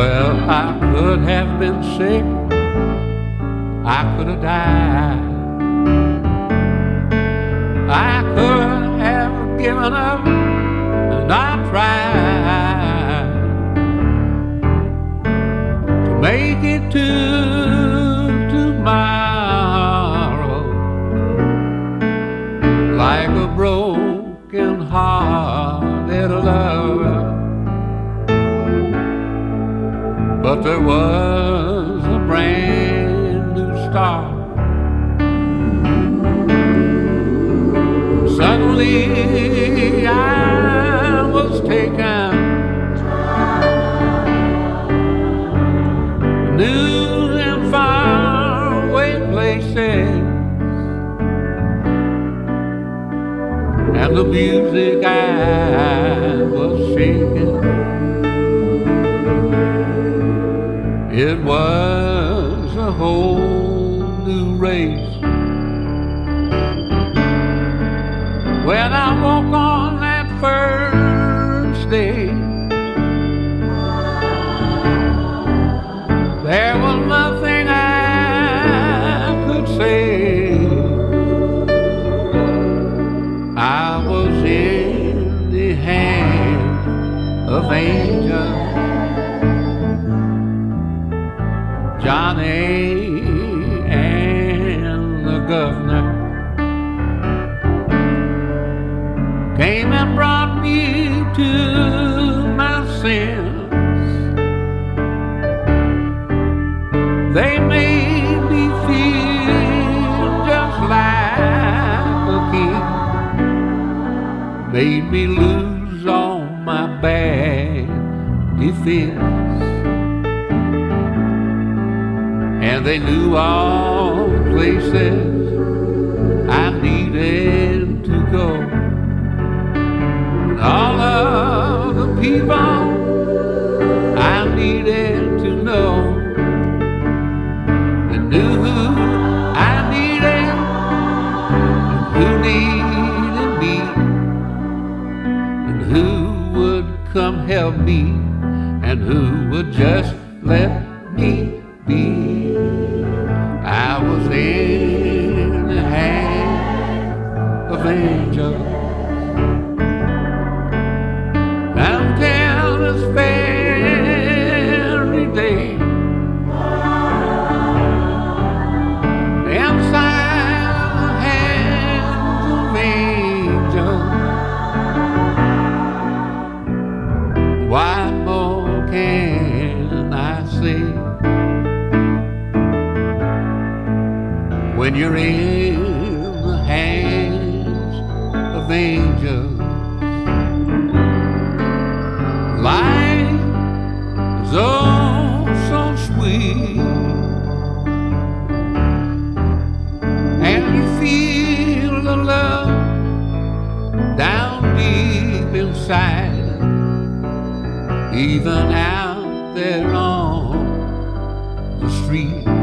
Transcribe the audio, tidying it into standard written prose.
Well, I could have been sick, I could have died, I could have given up and not tried to make it to tomorrow like a broken-hearted lover. But there was a brand new start. Suddenly I was taken new and faraway places, and the music I was singing, it was a whole new race. When I woke on that first day, there was nothing I could say. I was in the hands of angels, Johnny and the governor came and brought me to my sense. They made me feel just like a king, made me lose all my bad defense, and they knew all the places I needed to go. All of the people I needed to know, they knew who I needed and who needed me, and who would come help me, and who would just let me be. I was in the hands of angels. Until this very day, inside the hands of angels, what more can I say? When you're in the hands of angels, life is oh so sweet, and you feel the love down deep inside, even out there on the street.